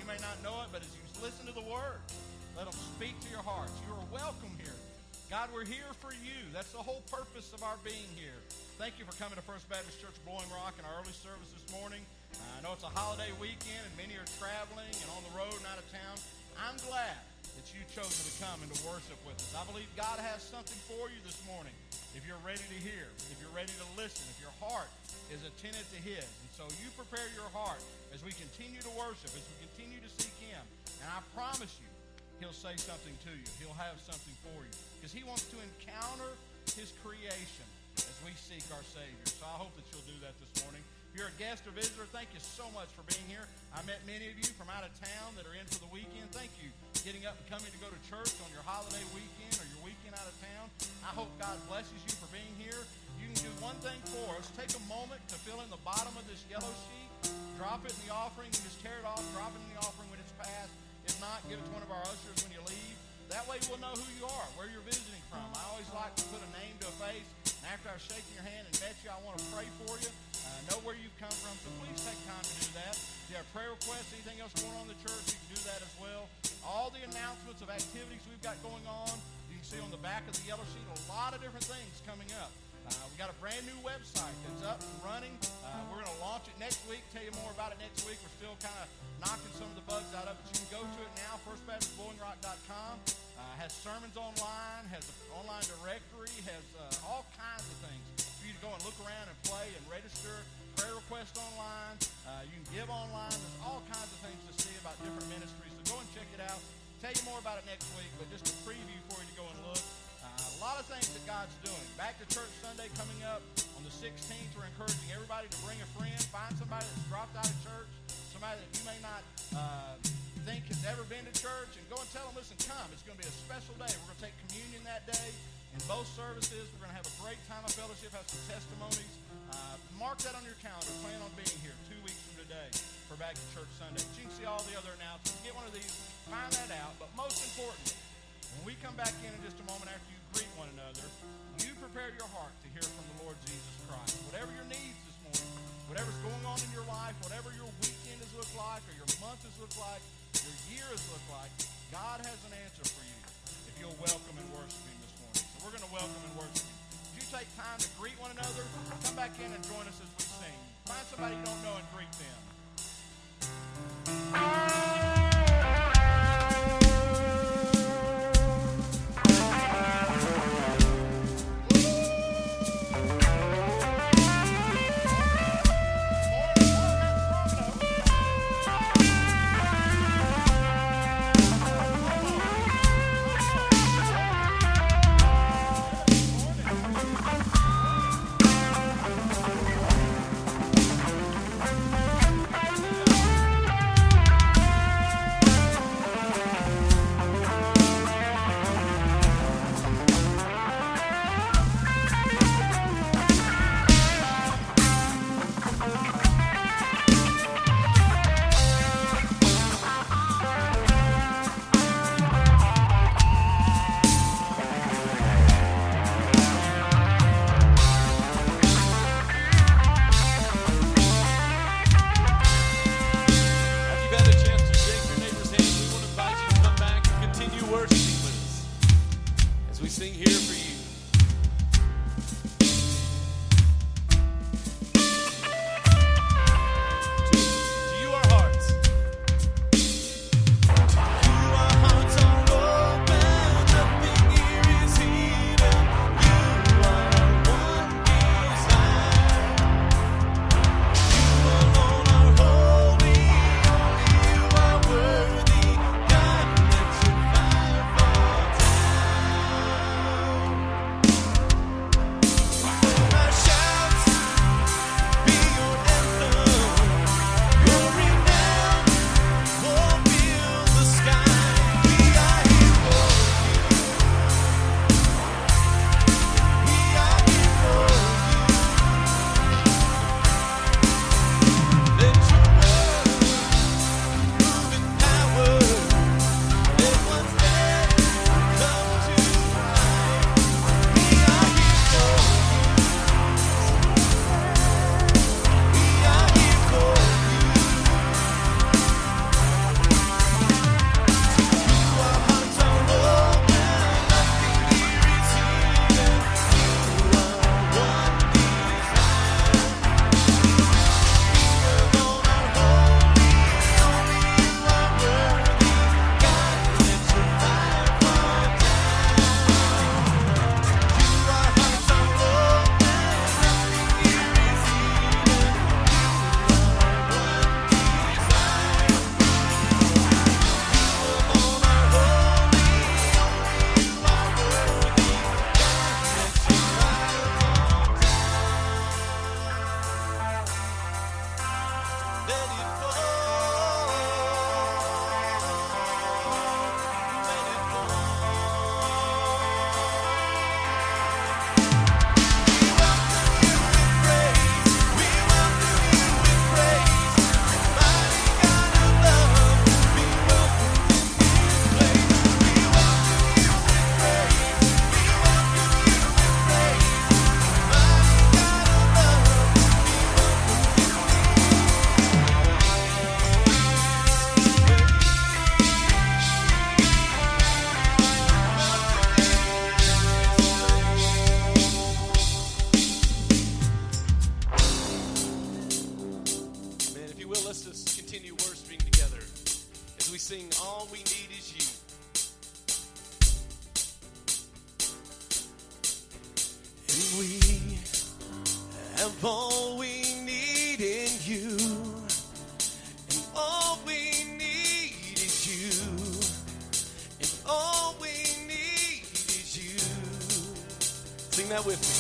may not know it, but as you listen to the Word, let them speak to your hearts. You are welcome here. God, we're here for you. That's the whole purpose of our being here. Thank you for coming to First Baptist Church Blowing Rock in our early service this morning. I know it's a holiday weekend and many are traveling and on the road and out of town. I'm glad that you chose to come and to worship with us. I believe God has something for you this morning. If you're ready to hear, if you're ready to listen, if your heart is attentive to His. And so you prepare your heart as we continue to worship, as we continue to seek Him. And I promise you, He'll say something to you. He'll have something for you. Because He wants to encounter His creation as we seek our Savior. So I hope that you'll do that this morning. If you're a guest or visitor, thank you so much for being here. I met many of you from out of town that are in for the weekend. Thank you getting up and coming to go to church on your holiday weekend or your weekend out of town. I hope God blesses you for being here. You can do one thing for us. Take a moment to fill in the bottom of this yellow sheet. Drop it in the offering. You just tear it off. Drop it in the offering when it's passed. If not, give it to one of our ushers when you leave. That way we'll know who you are, where you're visiting from. I always like to put a name to a face. And after I've shaken your hand and met you, I want to pray for you. Know where you've come from. So please take time to do that. If you have prayer requests, anything else going on in the church, you can do that as well. All the announcements of activities we've got going on, you can see on the back of the yellow sheet a lot of different things coming up. We've got a brand new website that's up and running. We're going to launch it next week. Tell you more about it next week. We're still kind of knocking some of the bugs out of it. You can go to it now, firstbaptistblowingrock.com. Has sermons online, has an online directory, has all kinds of things for you to go and look around and play and register. Prayer requests online. You can give online. There's all kinds of things to see about different ministries. So go and check it out. Tell you more about it next week, but just a preview for you to go and look. A lot of things that God's doing. Back to Church Sunday coming up on the 16th. We're encouraging everybody to bring a friend. Find somebody that's dropped out of church. Somebody that you may not think has ever been to church. And go and tell them, listen, come. It's going to be a special day. We're going to take communion that day. In both services, we're going to have a great time of fellowship, have some testimonies. Mark that on your calendar. Plan on being here 2 weeks from today for Back to Church Sunday. But you can see all the other announcements. Get one of these. Find that out. But most importantly, when we come back in just a moment after you greet one another, you prepare your heart to hear from the Lord Jesus Christ. Whatever your needs this morning, whatever's going on in your life, whatever your weekend has looked like or your month has looked like, your year has looked like, God has an answer for you if you'll welcome and worship Him this morning. So we're going to welcome and worship Him. If you take time to greet one another, come back in and join us as we sing. Find somebody you don't know and greet them. as we sing All We Need Is You. And we have all we need in you. And all we need is you. And all we need is you. Sing that with me.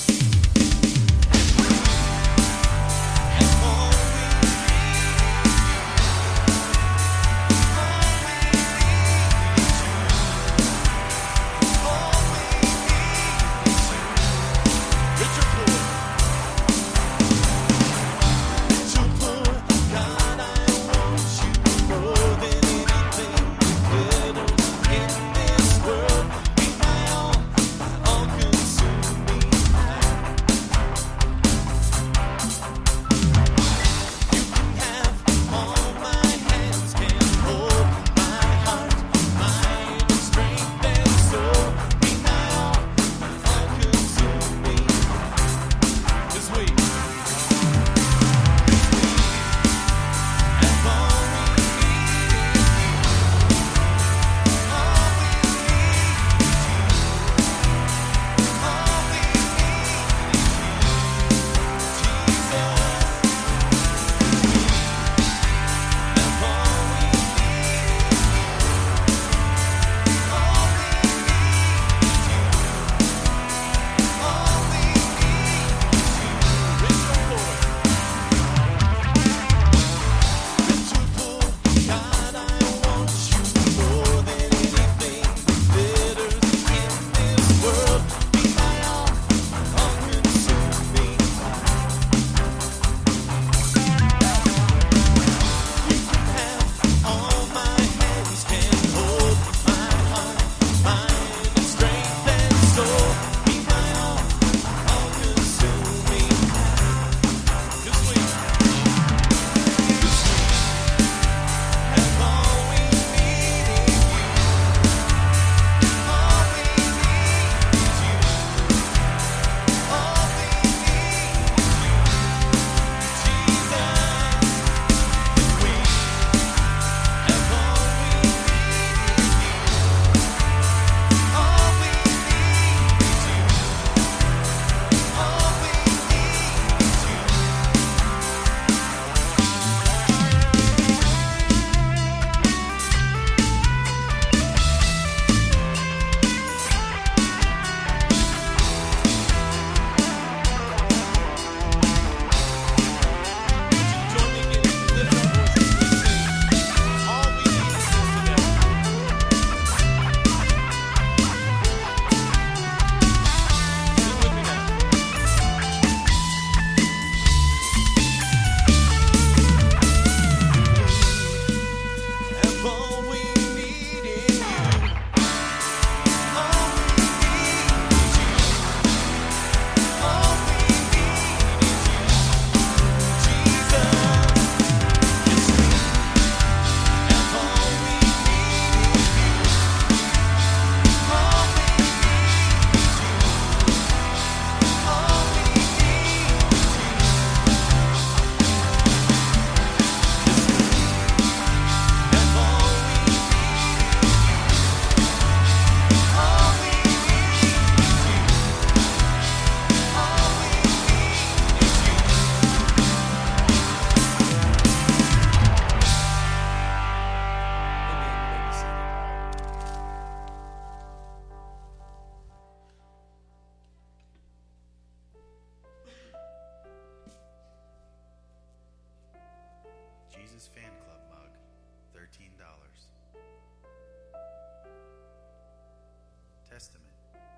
Testament,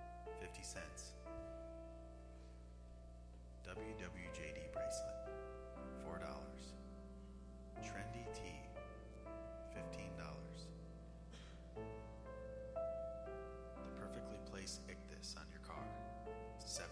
50 cents. WWJD bracelet, $4. Trendy tee, $15. The perfectly placed Ichthus on your car, $7.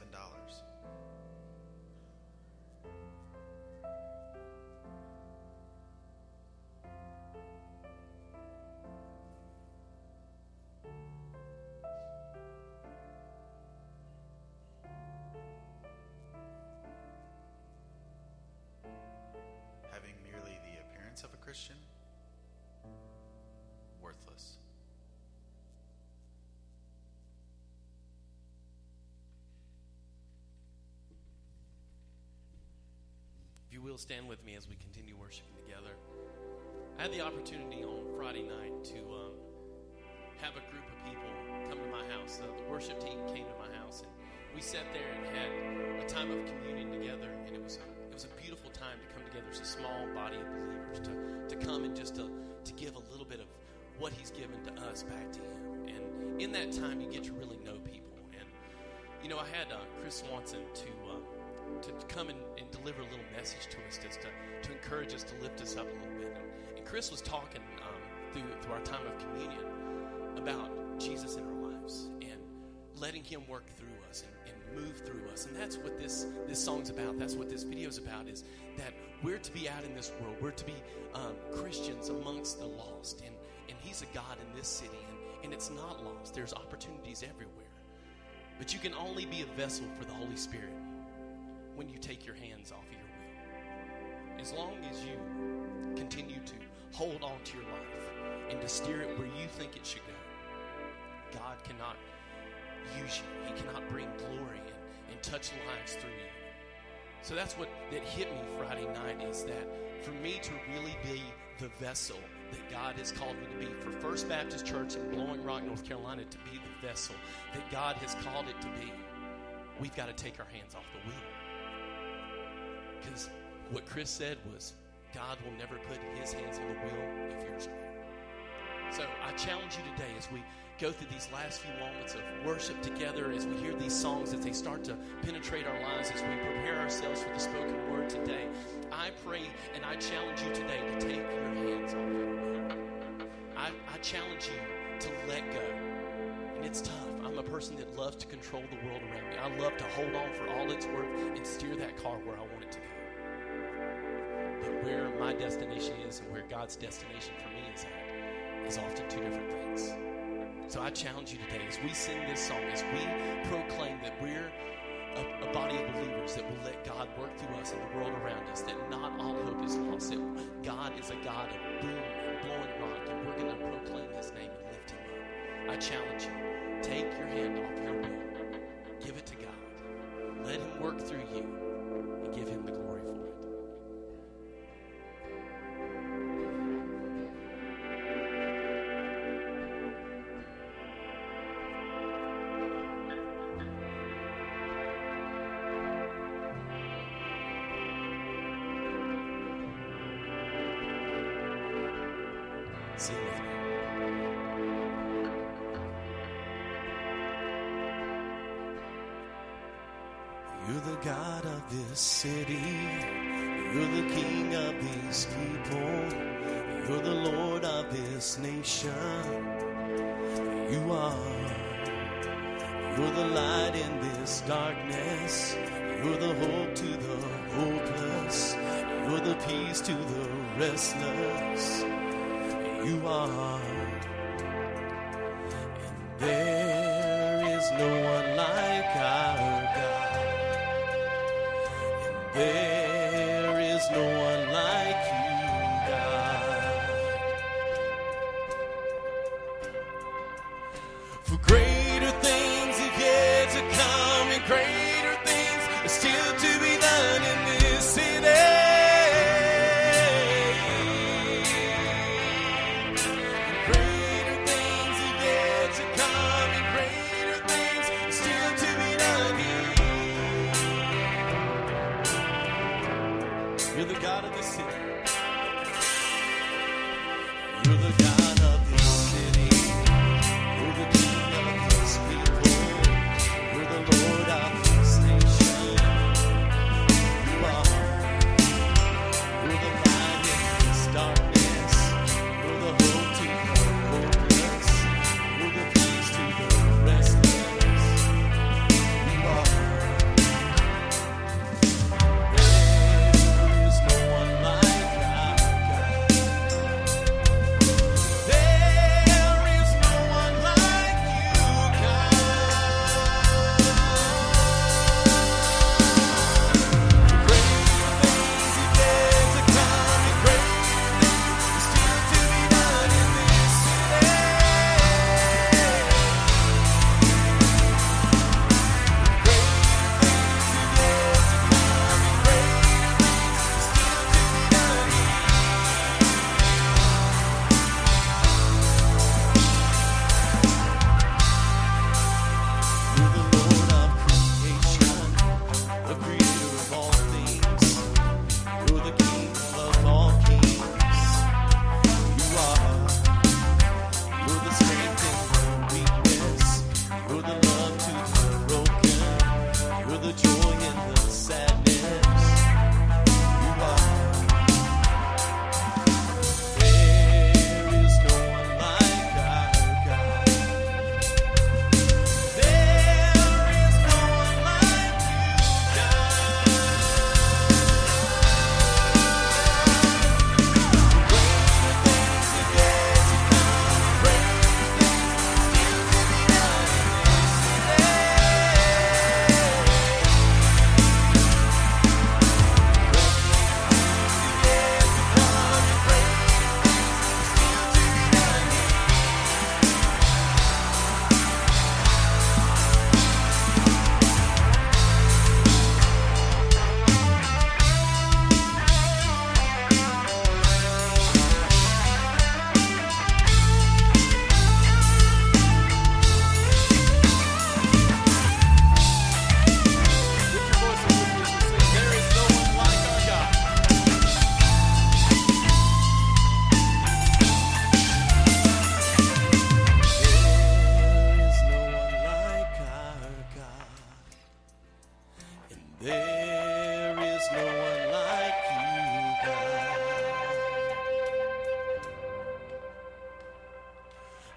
Having merely the appearance of a Christian will, stand with me as we continue worshiping together. I had the opportunity on Friday night to have a group of people come to my house. The worship team came to my house, and we sat there and had a time of communion together, and it was a beautiful time to come together as a small body of believers to come and just to give a little bit of what he's given to us back to him. And in that time, you get to really know people. And, you know, I had Chris Swanson to come and deliver a little message to us, just to encourage us, to lift us up a little bit. And Chris was talking through our time of communion about Jesus in our lives and letting him work through us and move through us. And that's what this song's about. That's what this video's about, is that we're to be out in this world. We're to be Christians amongst the lost. And he's a God in this city, and it's not lost. There's opportunities everywhere. But you can only be a vessel for the Holy Spirit when you take your hands off of your will. As long as you continue to hold on to your life and to steer it where you think it should go, God cannot use you. He cannot bring glory and touch lives through you. So that's what that hit me Friday night, is that for me to really be the vessel that God has called me to be, for First Baptist Church in Blowing Rock, North Carolina, to be the vessel that God has called it to be, we've got to take our hands off the wheel. Because what Chris said was, God will never put his hands on the wheel if yours are. So I challenge you today, as we go through these last few moments of worship together, as we hear these songs, as they start to penetrate our lives, as we prepare ourselves for the spoken word today, I pray and I challenge you today to take your hands off your wheel. I challenge you to let go. And it's tough. I'm a person that loves to control the world around me. I love to hold on for all it's worth and steer that car where I want it to go. But where my destination is and where God's destination for me is at is often two different things. So I challenge you today, as we sing this song, as we proclaim that we're a body of believers that will let God work through us in the world around us, that not all hope is lost, that God is a God of boom and blowing rock, and we're going to proclaim his name and lift him up. I challenge you, take your hand off your will, give it to God, let him work through you, and give him the glory for it. Sing with me. You're the God of this city. You're the King of these people. You're the Lord of this nation. You are. You're the light in this darkness. You're the hope to the hopeless. You're the peace to the restless. You are. And there is no one like our God. And there is no one like you, God. For greater things have yet to come, and greater things are still to be done in this city. You're the God of the city. You're the God of this city. You're the King of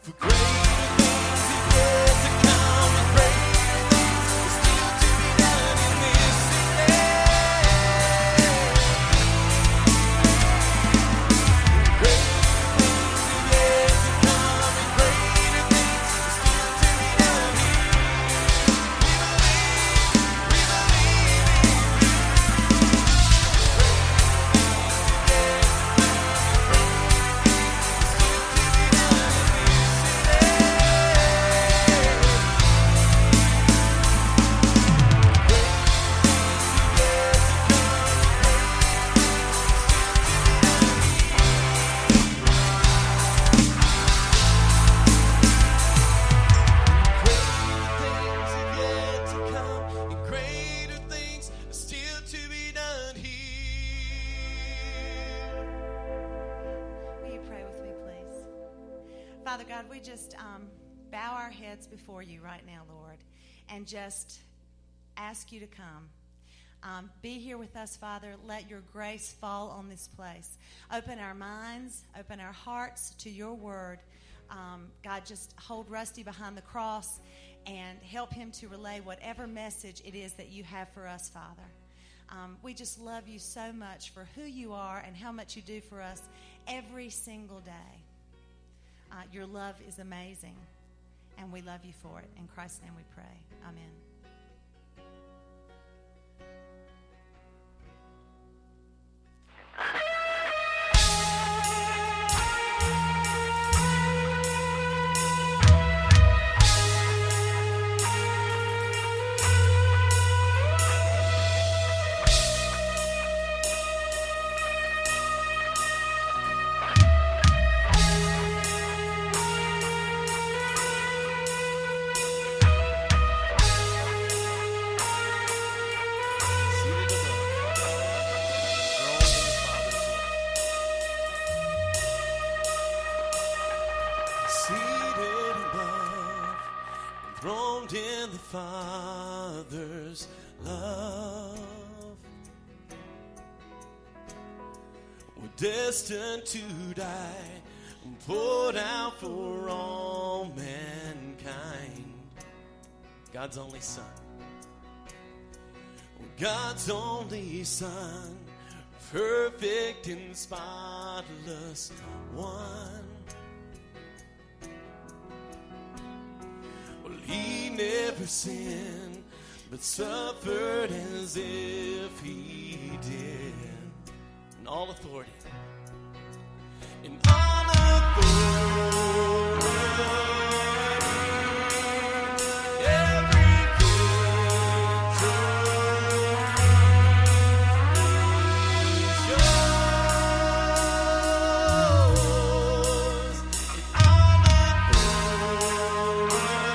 For greater things are yet to come, and greater things are still to be done in this city. Greater things are yet to come, and greater things are still to be done here. We believe in you. Father God, we just bow our heads before you right now, Lord, and just ask you to come. Be here with us, Father. Let your grace fall on this place. Open our minds, open our hearts to your word. God, just hold Rusty behind the cross and help him to relay whatever message it is that you have for us, Father. We just love you so much for who you are and how much you do for us every single day. Your love is amazing, and we love you for it. In Christ's name we pray. Amen. In the Father's love, we're destined to die, poured out for all mankind. God's only Son, God's only Son, perfect and spotless one. He never sinned, but suffered as if he did. And all authority. And all authority. Every victory is yours. And all authority.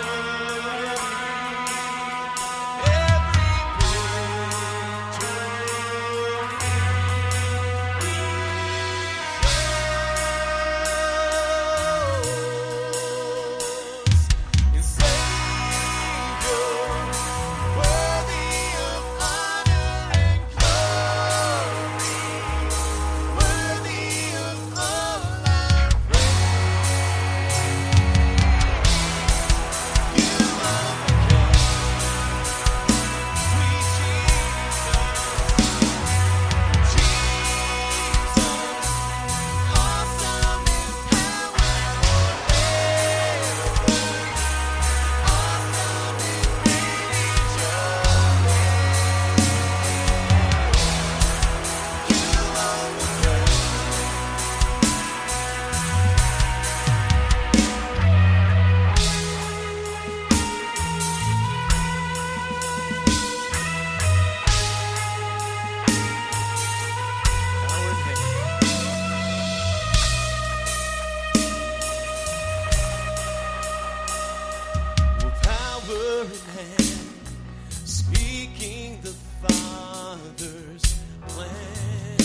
Speaking the Father's plan,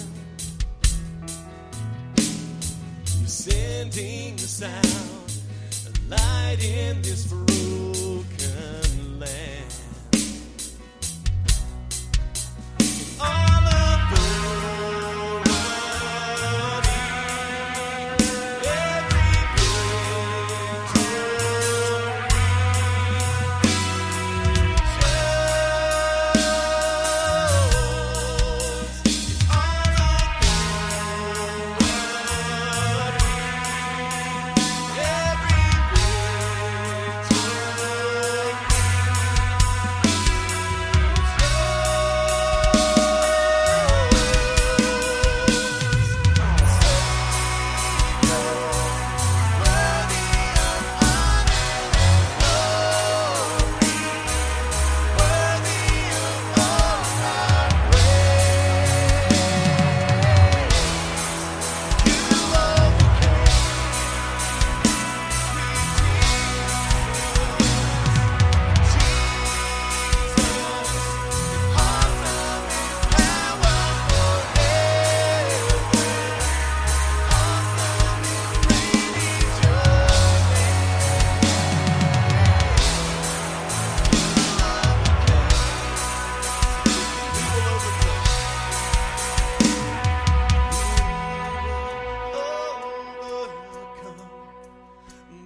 sending us out a light in this broken land. And all authority, every victory.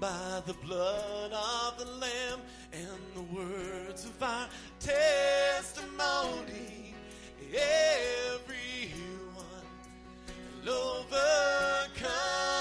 by the blood of the Lamb and the words of our testimony, everyone will overcome.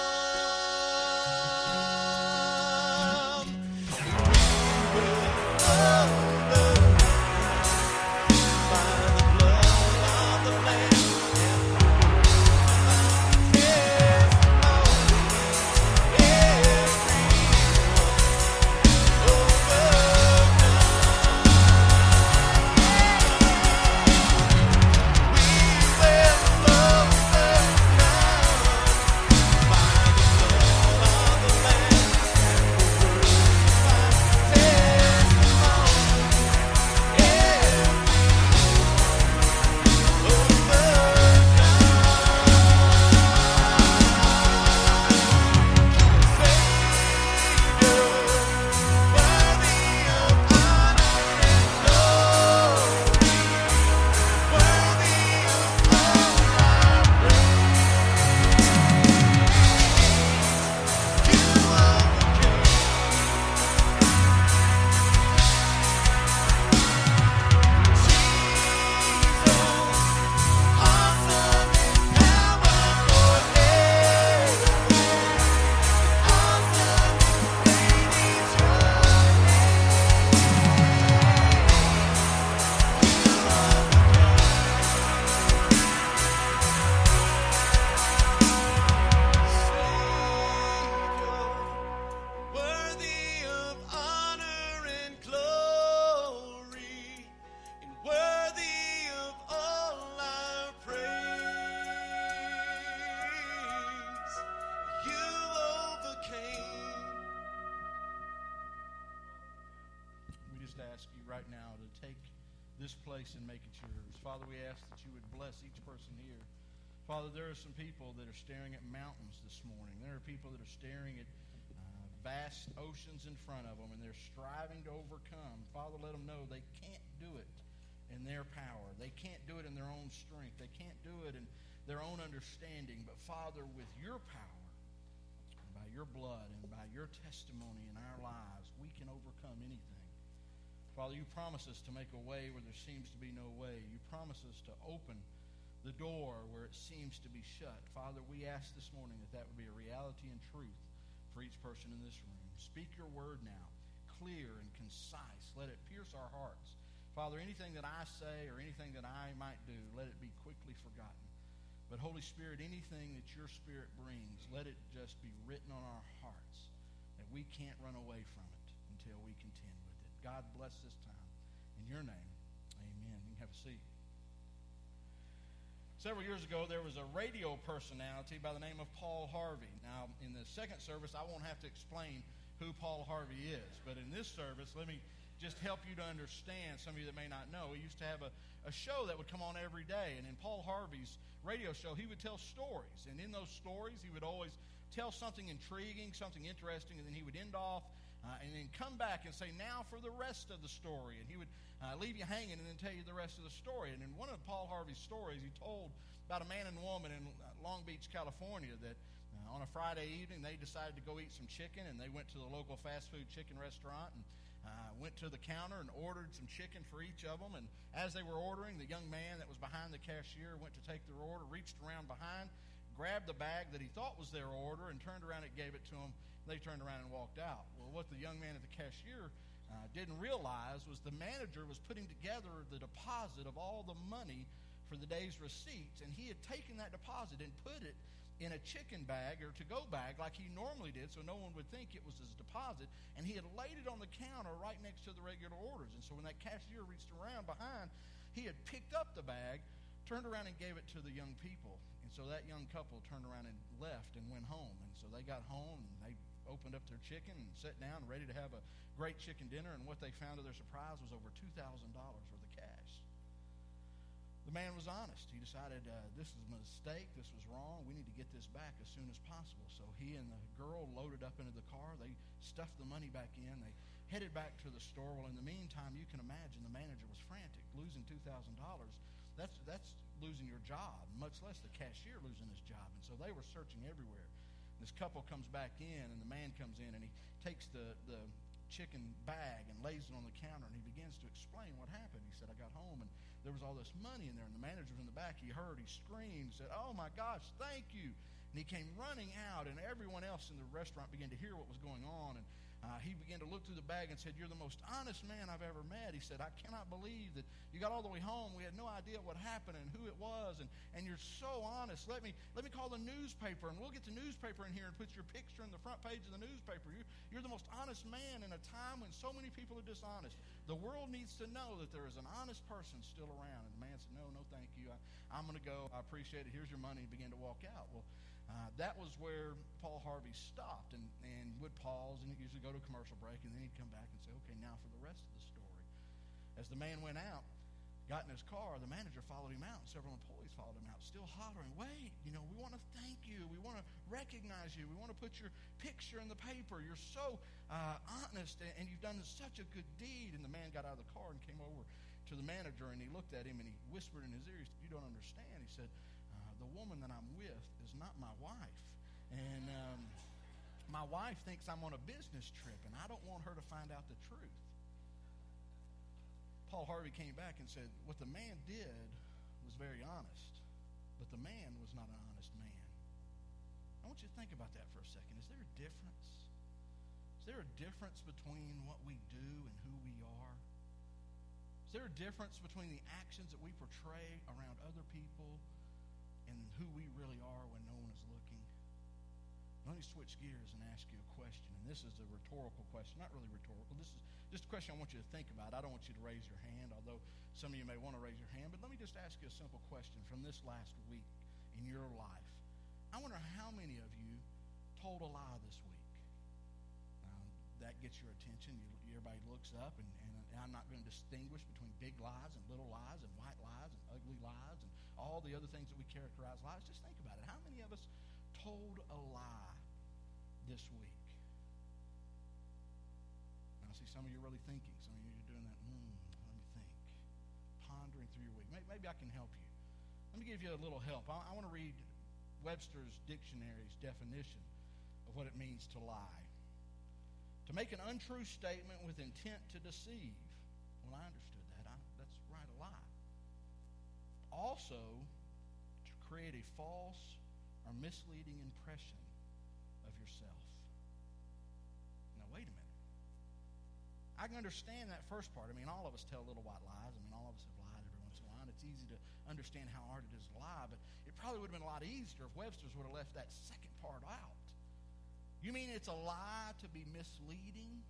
this place and make it yours. Father, we ask that you would bless each person here. Father, there are some people that are staring at mountains this morning. There are people that are staring at vast oceans in front of them, and they're striving to overcome. Father, let them know they can't do it in their power. They can't do it in their own strength. They can't do it in their own understanding. But Father, with your power, and by your blood, and by your testimony in our lives, we can overcome anything. Father, you promise us to make a way where there seems to be no way. You promise us to open the door where it seems to be shut. Father, we ask this morning that that would be a reality and truth for each person in this room. Speak your word now, clear and concise. Let it pierce our hearts. Father, anything that I say or anything that I might do, let it be quickly forgotten. But Holy Spirit, anything that your Spirit brings, let it just be written on our hearts that we can't run away from it until we contend with it. God bless this time. In your name, amen. You can have a seat. Several years ago, there was a radio personality by the name of Paul Harvey. Now, in the second service, I won't have to explain who Paul Harvey is. But in this service, let me just help you to understand, some of you that may not know. He used to have a show that would come on every day. And in Paul Harvey's radio show, he would tell stories. And in those stories, he would always tell something intriguing, something interesting, and then he would end off and then come back and say, now for the rest of the story. And he would leave you hanging and then tell you the rest of the story. And in one of Paul Harvey's stories, he told about a man and woman in Long Beach, California, that on a Friday evening they decided to go eat some chicken, and they went to the local fast food chicken restaurant and went to the counter and ordered some chicken for each of them. And as they were ordering, the young man that was behind the cashier went to take their order, reached around behind, grabbed the bag that he thought was their order, and turned around and gave it to them. They turned around and walked out. Well, what the young man at the cashier didn't realize was the manager was putting together the deposit of all the money for the day's receipts, and he had taken that deposit and put it in a chicken bag or to-go bag like he normally did, so no one would think it was his deposit, and he had laid it on the counter right next to the regular orders. And so when that cashier reached around behind, he had picked up the bag, turned around and gave it to the young people. And so that young couple turned around and left and went home. And so they got home and they opened up their chicken and sat down ready to have a great chicken dinner, and what they found to their surprise was over $2,000 worth of cash. The man was honest. He decided, this is a mistake, this was wrong, we need to get this back as soon as possible. So he and the girl loaded up into the car, they stuffed the money back in, they headed back to the store. Well, in the meantime, you can imagine the manager was frantic. Losing $2,000, that's losing your job, much less the cashier losing his job. And so they were searching everywhere. This couple comes back in, and the man comes in, and he takes the chicken bag and lays it on the counter, and he begins to explain what happened. He said, I got home, and there was all this money in there, and the manager was in the back. He heard, he screamed, said, oh, my gosh, thank you. And he came running out, and everyone else in the restaurant began to hear what was going on, and he began to look through the bag and said, you're the most honest man I've ever met. He said, I cannot believe that you got all the way home. We had no idea what happened and who it was, and you're so honest. Let me call the newspaper, and we'll get the newspaper in here and put your picture in the front page of the newspaper. You're the most honest man in a time when so many people are dishonest. The world needs to know that there is an honest person still around. And the man said, no, thank you. I'm going to go. I appreciate it. Here's your money. And began to walk out. Well, that was where Paul Harvey stopped and would pause, and he'd usually go to a commercial break, and then he'd come back and say, okay, now for the rest of the story. As the man went out, got in his car, the manager followed him out, and several employees followed him out, still hollering, wait, we want to thank you. We want to recognize you. We want to put your picture in the paper. You're so honest, and you've done such a good deed. And the man got out of the car and came over to the manager, and he looked at him, and he whispered in his ear, you don't understand. He said, the woman that I'm with is not my wife. And my wife thinks I'm on a business trip, and I don't want her to find out the truth. Paul Harvey came back and said, what the man did was very honest, but the man was not an honest man. I want you to think about that for a second. Is there a difference? Is there a difference between what we do and who we are? Is there a difference between the actions that we portray around other people and who we really are when no one is looking? Let me switch gears and ask you a question. And this is a rhetorical question. Not really rhetorical. This is just a question I want you to think about. I don't want you to raise your hand, although some of you may want to raise your hand. But let me just ask you a simple question from this last week in your life. I wonder how many of you told a lie this week. Now, that gets your attention. Everybody looks up, and I'm not going to distinguish between big lies and little lies and white lies and ugly lies and all the other things that we characterize lies. Just think about it. How many of us told a lie this week? Now, I see some of you really thinking. Some of you are doing that, let me think. Pondering through your week. Maybe I can help you. Let me give you a little help. I want to read Webster's Dictionary's definition of what it means to lie. To make an untrue statement with intent to deceive. Well, I understood that. That's right, a lie. Also, to create a false or misleading impression of yourself. Now, wait a minute. I can understand that first part. I mean, all of us tell little white lies. I mean, all of us have lied every once in a while, and it's easy to understand how hard it is to lie, but it probably would have been a lot easier if Webster's would have left that second part out. You mean it's a lie to be misleading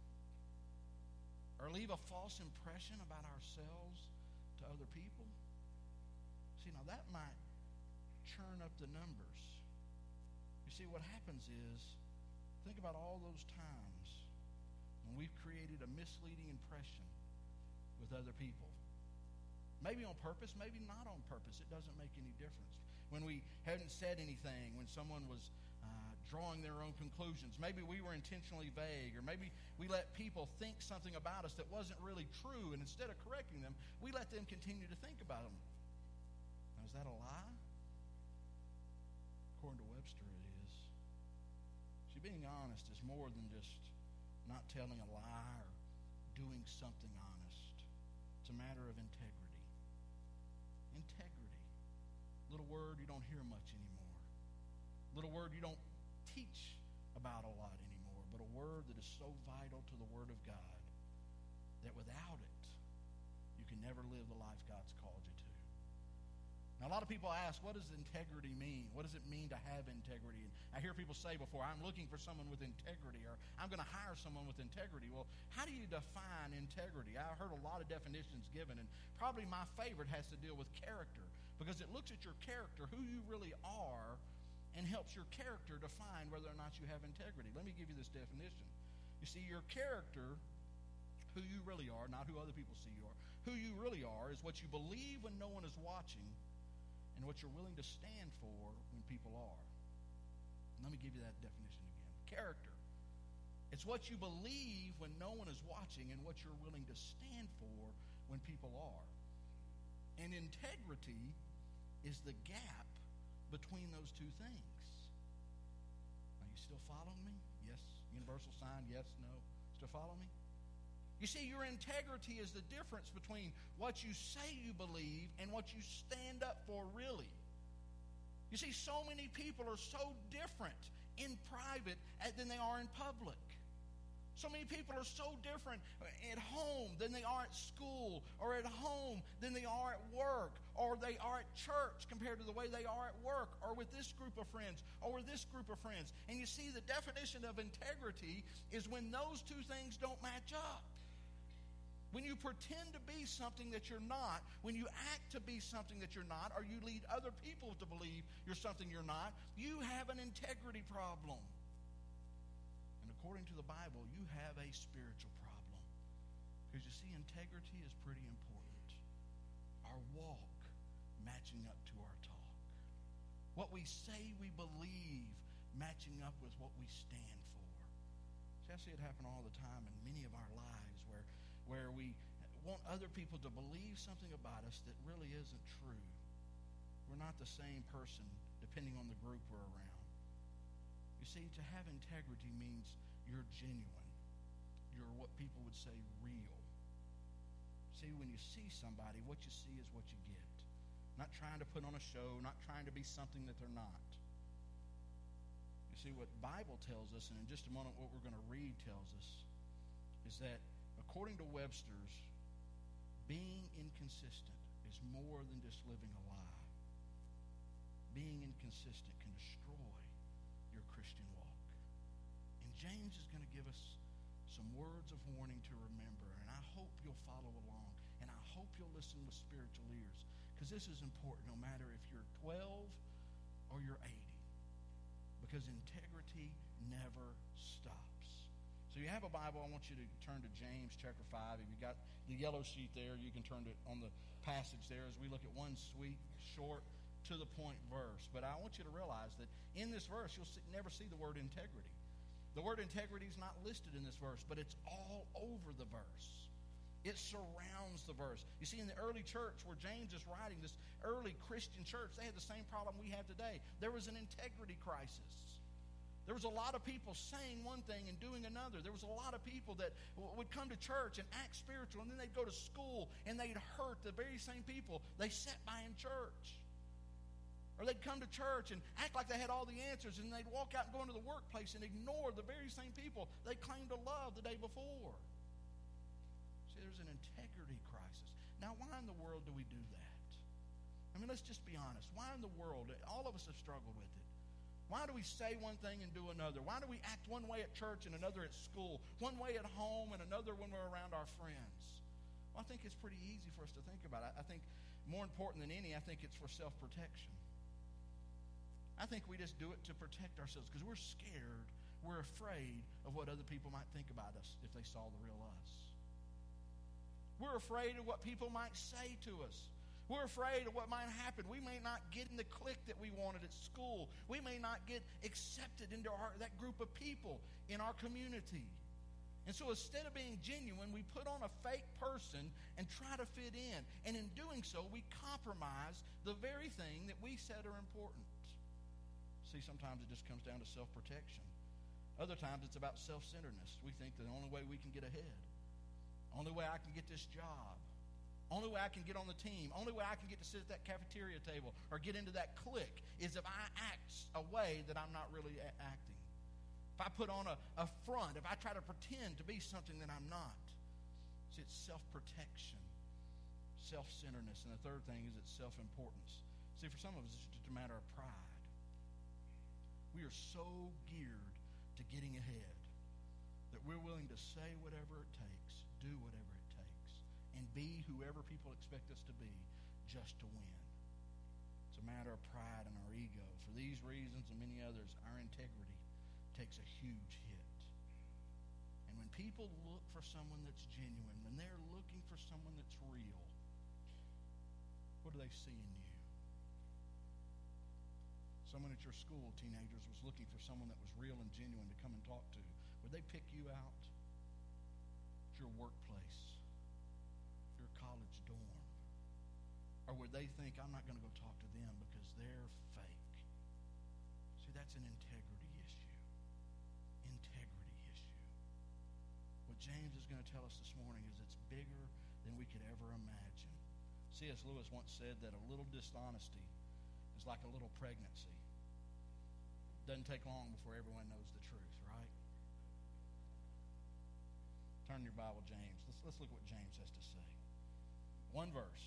or leave a false impression about ourselves to other people? See, now that might churn up the numbers. You see, what happens is, think about all those times when we've created a misleading impression with other people. Maybe on purpose, maybe not on purpose. It doesn't make any difference. When we hadn't said anything, when someone was drawing their own conclusions. Maybe we were intentionally vague, or maybe we let people think something about us that wasn't really true, and instead of correcting them, we let them continue to think about them. Now, is that a lie? According to Webster, it is. See, being honest is more than just not telling a lie or doing something honest. It's a matter of integrity. Integrity. Little word you don't hear much anymore. Little word you don't teach about a lot anymore, but a word that is so vital to the Word of God that without it, you can never live the life God's called you to. Now, a lot of people ask, what does integrity mean? What does it mean to have integrity? And I hear people say before, I'm looking for someone with integrity, or I'm going to hire someone with integrity. Well, how do you define integrity? I heard a lot of definitions given, and probably my favorite has to deal with character, because it looks at your character, who you really are, and helps your character define whether or not you have integrity. Let me give you this definition. You see, your character, who you really are, not who other people see you are, who you really are is what you believe when no one is watching and what you're willing to stand for when people are. Let me give you that definition again. Character. It's what you believe when no one is watching and what you're willing to stand for when people are. And integrity is the gap between those two things. Are you still following me? Yes, Universal sign, yes, no. Still follow me? You see, your integrity is the difference between what you say you believe and what you stand up for really. You see, so many people are so different in private than they are in public. So many people are so different at home than they are at school, or at home than they are at work, or they are at church compared to the way they are at work, or with this group of friends, or with this group of friends. And you see, the definition of integrity is when those two things don't match up. When you pretend to be something that you're not, when you act to be something that you're not, or you lead other people to believe you're something you're not, you have an integrity problem. And according to the Bible, you have a spiritual problem. Because you see, integrity is pretty important. Our walk matching up to our talk. What we say we believe matching up with what we stand for. See, I see it happen all the time in many of our lives where we want other people to believe something about us that really isn't true. We're not the same person depending on the group we're around. You see, to have integrity means you're genuine. You're what people would say real. See, when you see somebody, what you see is what you get. Not trying to put on a show, not trying to be something that they're not. You see, what the Bible tells us, and in just a moment what we're going to read tells us, is that according to Webster's, being inconsistent is more than just living a lie. Being inconsistent can destroy your Christian walk. And James is going to give us some words of warning to remember, and I hope you'll follow along, and I hope you'll listen with spiritual ears, because this is important no matter if you're 12 or you're 80, because integrity never stops. So you have a Bible, I want you to turn to James chapter 5. If you got the yellow sheet there, you can turn to it on the passage there as we look at one sweet, short, to-the-point verse. But I want you to realize that in this verse, you'll never see the word integrity. The word integrity is not listed in this verse, but it's all over the verse. It surrounds the verse. You see, in the early church where James is writing, this early Christian church, they had the same problem we have today. There was an integrity crisis. There was a lot of people saying one thing and doing another. There was a lot of people that would come to church and act spiritual, and then they'd go to school and they'd hurt the very same people they sat by in church. Or they'd come to church and act like they had all the answers, and they'd walk out and go into the workplace and ignore the very same people they claimed to love the day before. See, there's an integrity crisis. Now, why in the world do we do that? I mean, let's just be honest. Why in the world? All of us have struggled with it. Why do we say one thing and do another? Why do we act one way at church and another at school? One way at home and another when we're around our friends? Well, I think it's pretty easy for us to think about it. I think more important than any, I think it's for self-protection. I think we just do it to protect ourselves because we're scared. We're afraid of what other people might think about us if they saw the real us. We're afraid of what people might say to us. We're afraid of what might happen. We may not get in the clique that we wanted at school. We may not get accepted into that group of people in our community. And so instead of being genuine, we put on a fake person and try to fit in. And in doing so, we compromise the very thing that we said are important. See, sometimes it just comes down to self-protection. Other times it's about self-centeredness. We think that the only way we can get ahead, only way I can get this job, only way I can get on the team, only way I can get to sit at that cafeteria table or get into that clique is if I act a way that I'm not really acting. If I put on a front, if I try to pretend to be something that I'm not. See, it's self-protection, self-centeredness. And the third thing is it's self-importance. See, for some of us, it's just a matter of pride. We are so geared to getting ahead that we're willing to say whatever it takes, do whatever it takes, and be whoever people expect us to be just to win. It's a matter of pride and our ego. For these reasons and many others, our integrity takes a huge hit. And when people look for someone that's genuine, when they're looking for someone that's real, what do they see in you? Someone at your school, teenagers, was looking for someone that was real and genuine to come and talk to. Would they pick you out? At your workplace? Your college dorm? Or would they think, I'm not going to go talk to them because they're fake? See, that's an integrity issue. Integrity going to tell us this morning is it's bigger than we could ever imagine. C.S. Lewis once said that a little dishonesty is like a little pregnancy. Doesn't take long before everyone knows the truth, right? Turn your Bible, James. Let's look at what James has to say. One verse.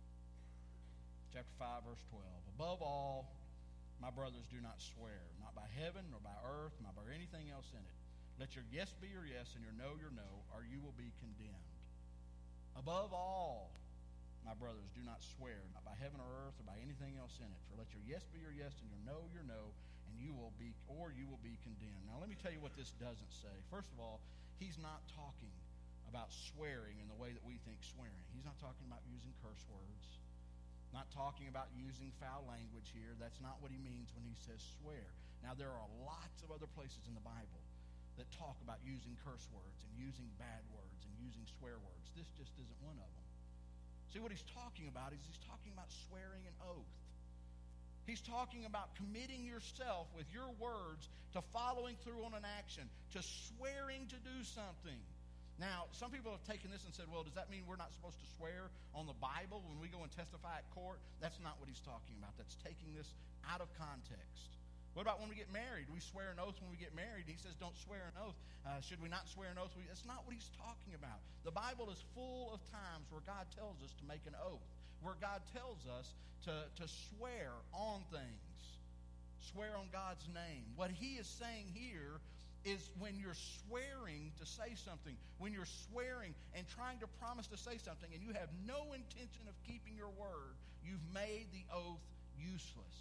Chapter 5, verse 12. Above all, my brothers, do not swear, not by heaven, nor by earth, nor by anything else in it. Let your yes be your yes, and your no, or you will be condemned. Above all, my brothers, do not swear, not by heaven or earth, or by anything else in it. For let your yes be your yes, and your no, and you will be condemned. Now, let me tell you what this doesn't say. First of all, he's not talking about swearing in the way that we think swearing. He's not talking about using curse words. Not talking about using foul language here. That's not what he means when he says swear. Now, there are lots of other places in the Bible that talk about using curse words and using bad words and using swear words. This just isn't one of them. See, what he's talking about is he's talking about swearing an oath. He's talking about committing yourself with your words to following through on an action, to swearing to do something. Now, some people have taken this and said, well, does that mean we're not supposed to swear on the Bible when we go and testify at court? That's not what he's talking about. That's taking this out of context. What about when we get married? We swear an oath when we get married. He says don't swear an oath. Should we not swear an oath? That's not what he's talking about. The Bible is full of times where God tells us to make an oath, where God tells us to swear on things, swear on God's name. What he is saying here is when you're swearing to say something, when you're swearing and trying to promise to say something and you have no intention of keeping your word, you've made the oath useless.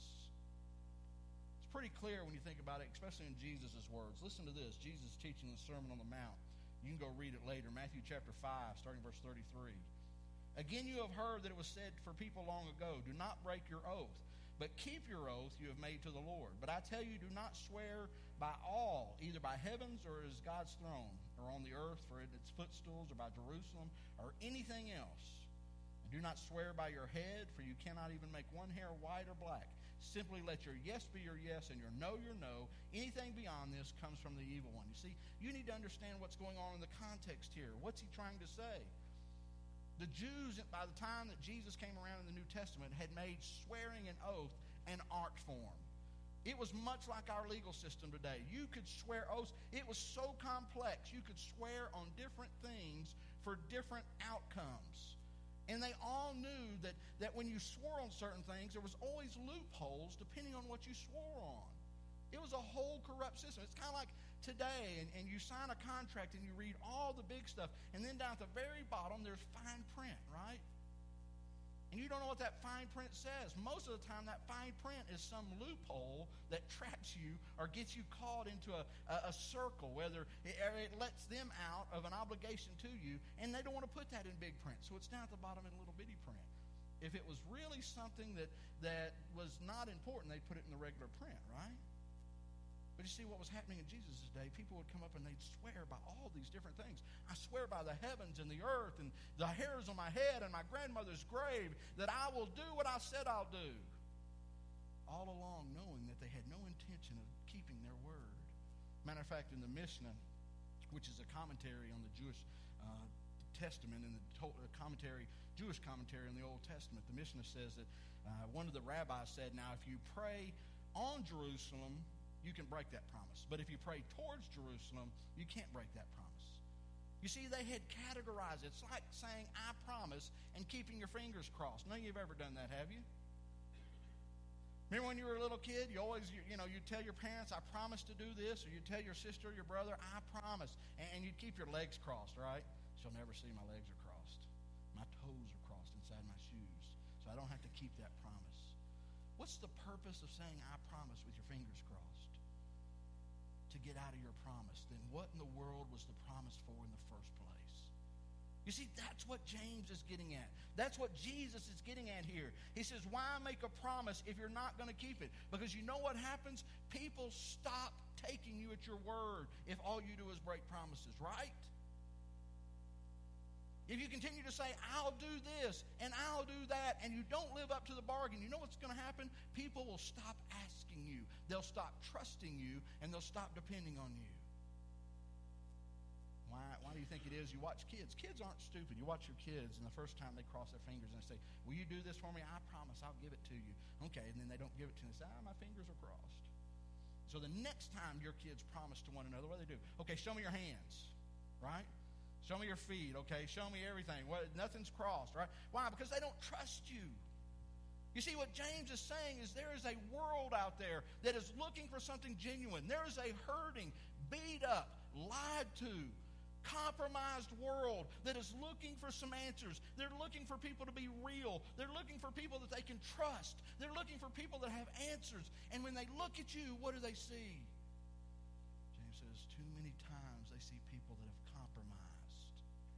It's pretty clear when you think about it, especially in Jesus' words. Listen to this. Jesus is teaching the Sermon on the Mount. You can go read it later. Matthew chapter 5, starting verse 33. Again, you have heard that it was said for people long ago, do not break your oath, but keep your oath you have made to the Lord. But I tell you, do not swear by all, either by heavens or as God's throne, or on the earth for its footstools, or by Jerusalem, or anything else. And do not swear by your head, for you cannot even make one hair white or black. Simply let your yes be your yes and your no. Anything beyond this comes from the evil one. You see, you need to understand what's going on in the context here. What's he trying to say? The Jews, by the time that Jesus came around in the New Testament, had made swearing an oath an art form. It was much like our legal system today. You could swear oaths. It was so complex. You could swear on different things for different outcomes. And they all knew that when you swore on certain things, there was always loopholes depending on what you swore on. It was a whole corrupt system. It's kind of like today, and you sign a contract and you read all the big stuff, and then down at the very bottom there's fine print, right? And you don't know what that fine print says. Most of the time that fine print is some loophole that traps you or gets you caught into a circle, whether it lets them out of an obligation to you, and they don't want to put that in big print. So it's down at the bottom in little bitty print. If it was really something that was not important, they'd put it in the regular print, right? But you see what was happening in Jesus' day, people would come up and they'd swear by all these different things. I swear by the heavens and the earth and the hairs on my head and my grandmother's grave that I will do what I said I'll do. All along knowing that they had no intention of keeping their word. Matter of fact, in the Mishnah, which is a commentary on the Jewish Testament and the Jewish commentary on the Old Testament, the Mishnah says that one of the rabbis said, now if you pray on Jerusalem, you can break that promise. But if you pray towards Jerusalem, you can't break that promise. You see, they had categorized it. It's like saying, I promise, and keeping your fingers crossed. None of you have ever done that, have you? Remember when you were a little kid, you always, you'd tell your parents, I promise to do this, or you'd tell your sister or your brother, I promise. And you'd keep your legs crossed, right? She'll never see my legs are crossed. My toes are crossed inside my shoes. So I don't have to keep that promise. What's the purpose of saying, I promise with your fingers crossed? To get out of your promise, then what in the world was the promise for in the first place? You see, that's what James is getting at. That's what Jesus is getting at here. He says, why make a promise if you're not going to keep it? Because you know what happens? People stop taking you at your word if all you do is break promises, right? If you continue to say, I'll do this and I'll do that, and you don't live up to the bargain, you know what's going to happen? People will stop asking you. They'll stop trusting you, and they'll stop depending on you. Why do you you think it is? You watch kids. Kids aren't stupid. You watch your kids, and the first time they cross their fingers and they say, will you do this for me? I promise I'll give it to you. Okay, and then they don't give it to you. They say, my fingers are crossed. So the next time your kids promise to one another, what do they do? Okay, show me your hands, right? Show me your feet, okay? Show me everything. Well, nothing's crossed, right? Why? Because they don't trust you. You see, what James is saying is there is a world out there that is looking for something genuine. There is a hurting, beat up, lied to, compromised world that is looking for some answers. They're looking for people to be real. They're looking for people that they can trust. They're looking for people that have answers. And when they look at you, what do they see? James says, too many times they see people that have compromised,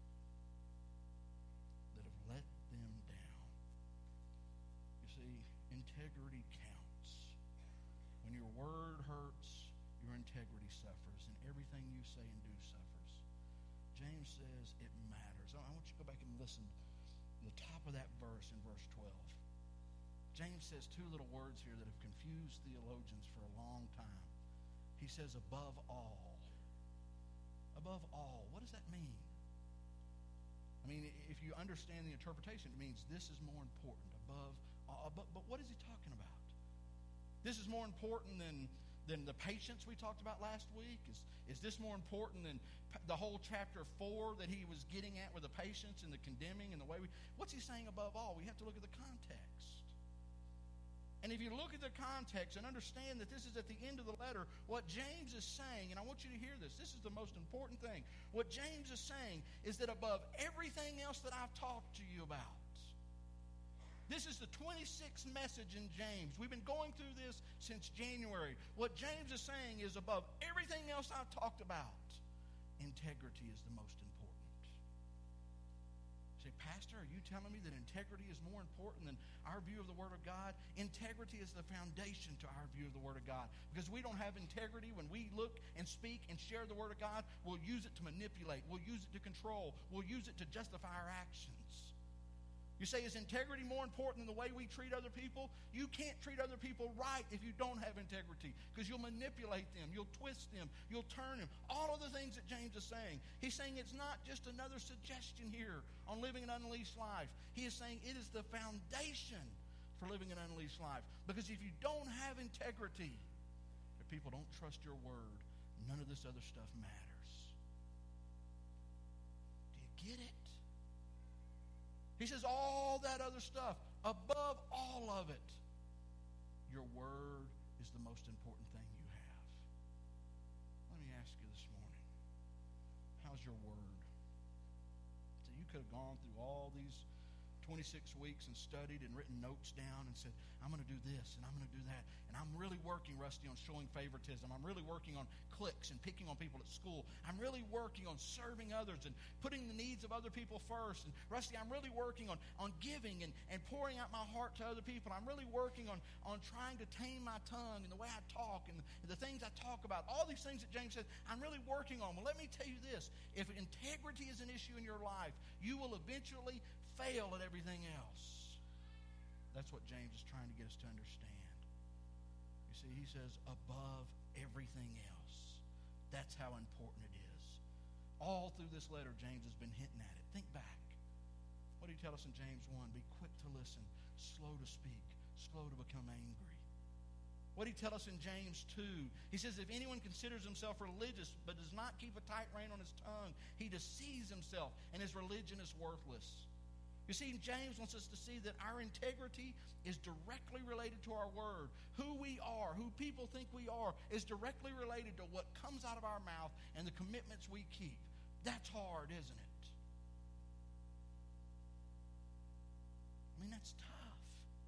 that have let them down. You see, integrity counts. When your word hurts, your integrity suffers, and everything you say and do suffers. James says it matters. I want you to go back and listen to the top of that verse in verse 12. James says two little words here that have confused theologians for a long time. He says, above all. Above all. What does that mean? I mean, if you understand the interpretation, it means this is more important. Above all. But what is he talking about? This is more important than the patience we talked about last week? Is this more important than the whole chapter 4 that he was getting at with the patience and the condemning and the way what's he saying above all? We have to look at the context. And if you look at the context and understand that this is at the end of the letter, what James is saying, and I want you to hear this, this is the most important thing. What James is saying is that above everything else that I've talked to you about, this is the 26th message in James. We've been going through this since January. What James is saying is above everything else I've talked about, integrity is the most important. You say, Pastor, are you telling me that integrity is more important than our view of the Word of God? Integrity is the foundation to our view of the Word of God. Because we don't have integrity when we look and speak and share the Word of God, we'll use it to manipulate. We'll use it to control. We'll use it to justify our actions. You say, is integrity more important than the way we treat other people? You can't treat other people right if you don't have integrity, because you'll manipulate them, you'll twist them, you'll turn them. All of the things that James is saying. He's saying it's not just another suggestion here on living an unleashed life. He is saying it is the foundation for living an unleashed life. Because if you don't have integrity, if people don't trust your word, none of this other stuff matters. Do you get it? He says all that other stuff, above all of it, your word is the most important thing you have. Let me ask you this morning, how's your word? So you could have gone through all these 26 weeks and studied and written notes down and said, I'm going to do this and I'm going to do that. And I'm really working, Rusty, on showing favoritism. I'm really working on cliques and picking on people at school. I'm really working on serving others and putting the needs of other people first. And Rusty, I'm really working on giving and pouring out my heart to other people. I'm really working on trying to tame my tongue and the way I talk and the things I talk about. All these things that James says, I'm really working on. Well, let me tell you this. If integrity is an issue in your life, you will eventually fail at everything else. That's what James is trying to get us to understand. You see, he says, above everything else. That's how important it is. All through this letter, James has been hinting at it. Think back. What did he tell us in James 1? Be quick to listen, slow to speak, slow to become angry. What did he tell us in James 2? He says, if anyone considers himself religious but does not keep a tight rein on his tongue, he deceives himself and his religion is worthless. You see, James wants us to see that our integrity is directly related to our word. Who we are, who people think we are, is directly related to what comes out of our mouth and the commitments we keep. That's hard, isn't it? I mean, that's tough.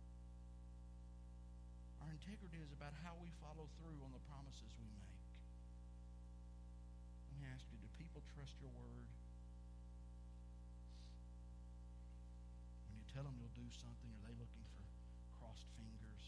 Our integrity is about how we follow through on the promises we make. Let me ask you, do people trust your word? Tell them you'll do something, are they looking for crossed fingers?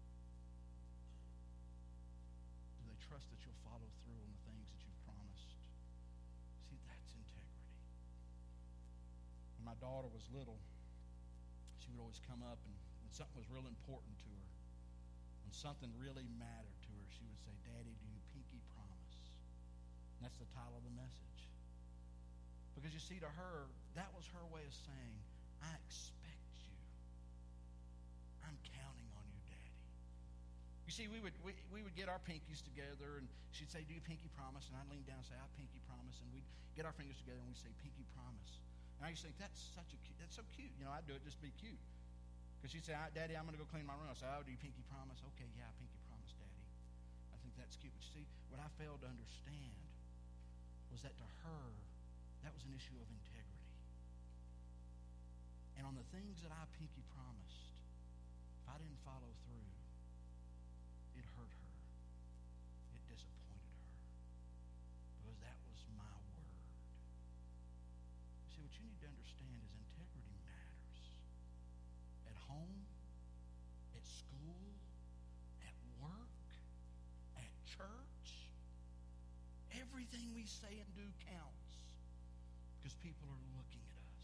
Do they trust that you'll follow through on the things that you've promised? See, that's integrity. When my daughter was little, she would always come up, and when something was real important to her, when something really mattered to her, she would say, Daddy, do you pinky promise? And that's the title of the message. see, to her, that was her way of saying, I expect you. I'm counting on you, Daddy. You see, we would get our pinkies together, and she'd say, do you pinky promise? And I'd lean down and say, I pinky promise. And we'd get our fingers together, and we'd say, pinky promise. And I used to think, that's so cute. You know, I'd do it just to be cute. Because she'd say, Daddy, I'm going to go clean my room. I'd say, oh, do you pinky promise? Okay, yeah, pinky promise, Daddy. I think that's cute. But you see, what I failed to understand was that to her, that was an issue of integrity. And on the things that I pinky promised, if I didn't follow through, it hurt her. It disappointed her. Because that was my word. See, what you need to understand is integrity matters. At home, at school, at work, at church, everything we say and do counts because people are looking at us.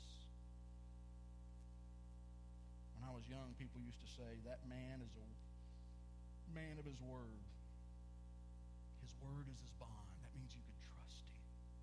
When I was young, people used to say, that man is a man of his word. His word is his bond. That means you can trust him.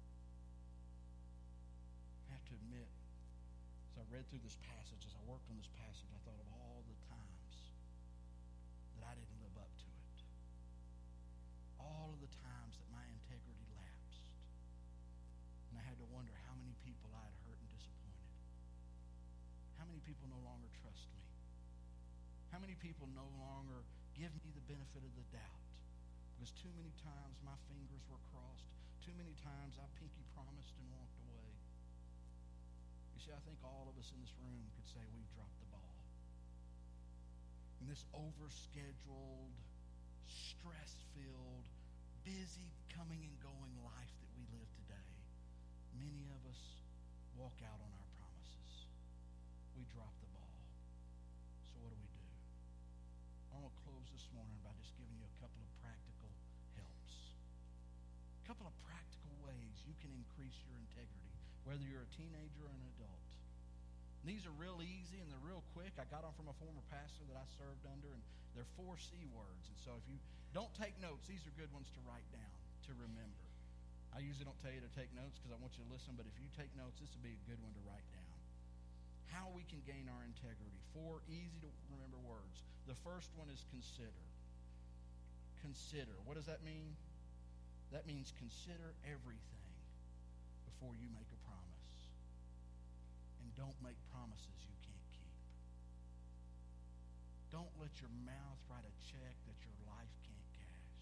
I have to admit, as I read through this passage, as I worked on this passage, I thought of all the times that I didn't live up to it. All of the times that my integrity lapsed. And I had to wonder how many people I had hurt and disappointed. How many people no longer trust me? How many people no longer give me the benefit of the doubt? Because too many times my fingers were crossed. Too many times I pinky promised and walked away. You see, I think all of us in this room could say we've dropped the ball. In this overscheduled, stress-filled, busy coming and going life that we live today, many of us walk out on our promises. We drop the ball. So what do we do? I want to close this morning by just giving you a couple of practical helps. A couple of practical ways you can increase your integrity, whether you're a teenager or an adult. And these are real easy and they're real quick. I got them from a former pastor that I served under, and they're 4 C words. And so if you don't take notes, these are good ones to write down, to remember. I usually don't tell you to take notes because I want you to listen, but if you take notes, this would be a good one to write down. How we can gain our integrity. 4 easy to remember words. The first one is consider. Consider. What does that mean? That means consider everything before you make a promise. And don't make promises you can't keep. Don't let your mouth write a check that your life can't cash.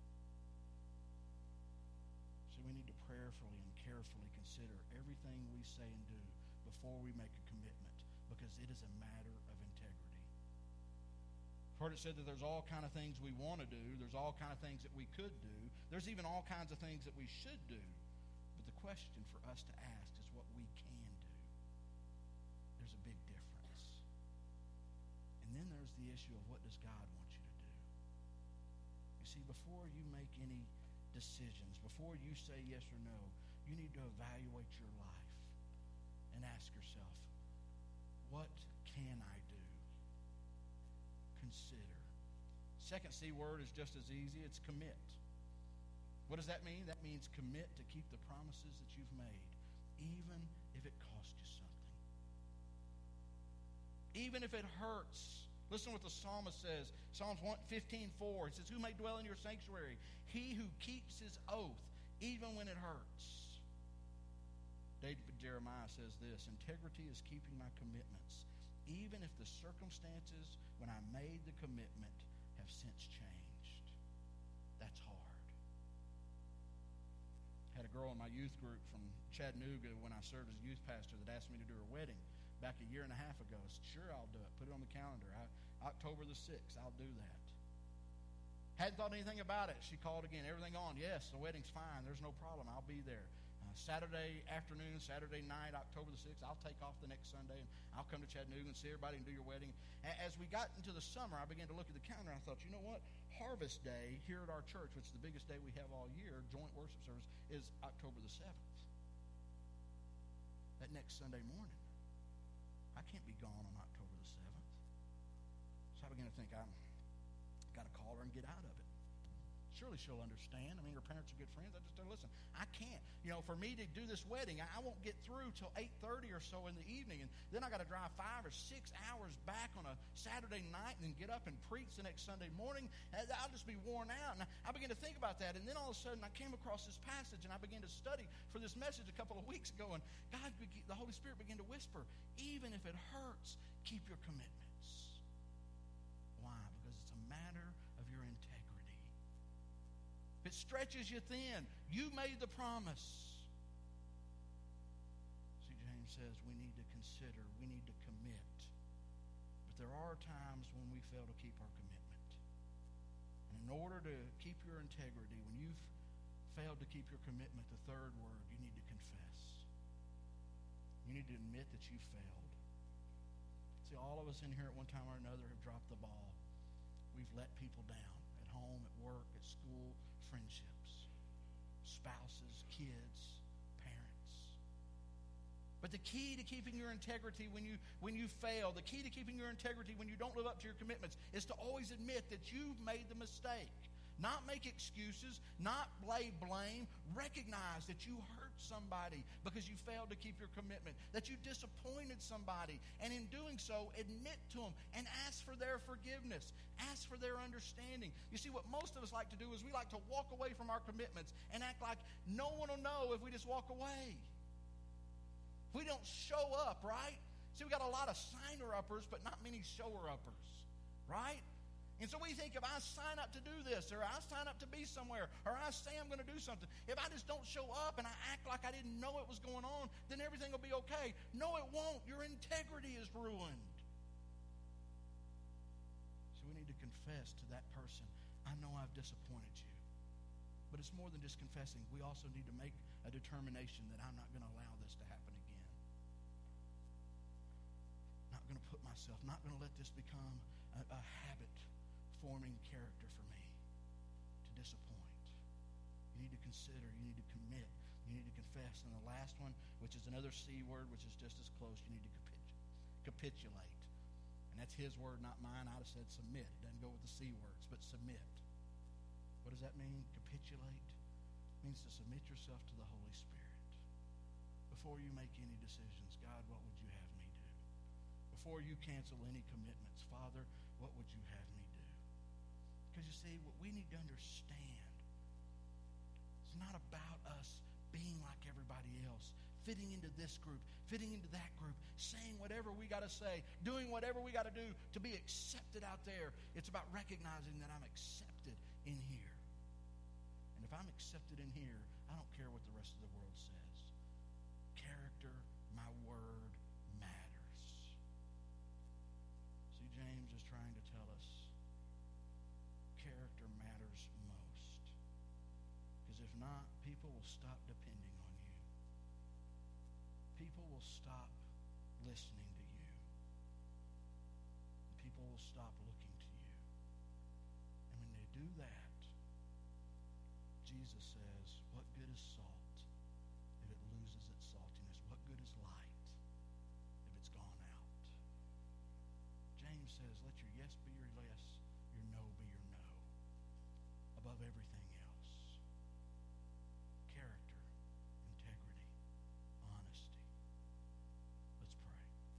So we need to prayerfully and carefully consider everything we say and do before we make a commitment, because it is a matter of integrity. I've heard it said that there's all kind of things we want to do. There's all kind of things that we could do. There's even all kinds of things that we should do. But the question for us to ask is what we can do. There's a big difference. And then there's the issue of what does God want you to do. You see, before you make any decisions, before you say yes or no, you need to evaluate your life and ask yourself, what can I do? Consider. Second C word is just as easy. It's commit. What does that mean? That means commit to keep the promises that you've made, even if it costs you something. Even if it hurts. Listen to what the psalmist says. Psalms 15:4. It says, who may dwell in your sanctuary? He who keeps his oath, even when it hurts. David Jeremiah says this, integrity is keeping my commitments, even if the circumstances when I made the commitment have since changed. That's hard. I had a girl in my youth group from Chattanooga when I served as youth pastor that asked me to do her wedding back a year and a half ago. I said, sure, I'll do it. Put it on the calendar. October the 6th, I'll do that. Hadn't thought anything about it. She called again. Everything on. Yes, the wedding's fine. There's no problem. I'll be there. Saturday afternoon, Saturday night, October the 6th, I'll take off the next Sunday, and I'll come to Chattanooga and see everybody and do your wedding. As we got into the summer, I began to look at the calendar, and I thought, you know what? Harvest Day here at our church, which is the biggest day we have all year, joint worship service, is October the 7th. That next Sunday morning. I can't be gone on October the 7th. So I began to think, I've got to call her and get out of it. surely she'll understand. I mean, her parents are good friends. I just tell her, listen, I can't. For me to do this wedding, I won't get through till 8:30 or so in the evening, and then I got to drive 5 or 6 hours back on a Saturday night and then get up and preach the next Sunday morning. I'll just be worn out. And I began to think about that, and then all of a sudden I came across this passage, and I began to study for this message a couple of weeks ago, and the Holy Spirit began to whisper, even if it hurts, keep your commitments. Why? Because it's a matter of your integrity. If it stretches you thin, you made the promise. See, James says we need to consider, we need to commit. But there are times when we fail to keep our commitment. And in order to keep your integrity, when you've failed to keep your commitment, the third word, you need to confess. You need to admit that you failed. See, all of us in here at one time or another have dropped the ball. We've let people down at home, at work, at school, friendships, spouses, kids, parents. But the key to keeping your integrity when you fail, the key to keeping your integrity when you don't live up to your commitments, is to always admit that you've made the mistake. Not make excuses, not lay blame. Recognize that you hurt somebody because you failed to keep your commitment, that you disappointed somebody, and in doing so, admit to them and ask for their forgiveness. Ask for their understanding. You see, what most of us like to do is we like to walk away from our commitments and act like no one will know if we just walk away. We don't show up, right? See, we got a lot of signer-uppers, but not many shower-uppers, right? And so we think if I sign up to do this, or I sign up to be somewhere, or I say I'm going to do something, if I just don't show up and I act like I didn't know it was going on, then everything will be okay. No, it won't. Your integrity is ruined. So we need to confess to that person, I know I've disappointed you. But it's more than just confessing. We also need to make a determination that I'm not going to allow this to happen again. Not going to put myself, not going to let this become a habit-forming character for me to disappoint. You need to consider, you need to commit, you need to confess. And the last one, which is another C word, which is just as close, you need to capitulate. And that's his word, not mine. I'd have said submit. It doesn't go with the C words, but submit. What does that mean? Capitulate means to submit yourself to the Holy Spirit. Before you make any decisions, God, what would you have me do? Before you cancel any commitments, Father, what would you have me do? Because you see, what we need to understand, it's not about us being like everybody else, fitting into this group, fitting into that group, saying whatever we got to say, doing whatever we got to do to be accepted out there. It's about recognizing that I'm accepted in here. And if I'm accepted in here, I don't care what the rest of the world says. Character, my word, matters. See, James is trying to tell us character matters most. Because if not, people will stop depending on you. People will stop listening to you. People will stop looking to you. And when they do that, Jesus says, what good is salt if it loses its saltiness? What good is light if it's gone out? James says, let your yes be your yes, your no be your no. Above everything else. Character, integrity, honesty. Let's pray.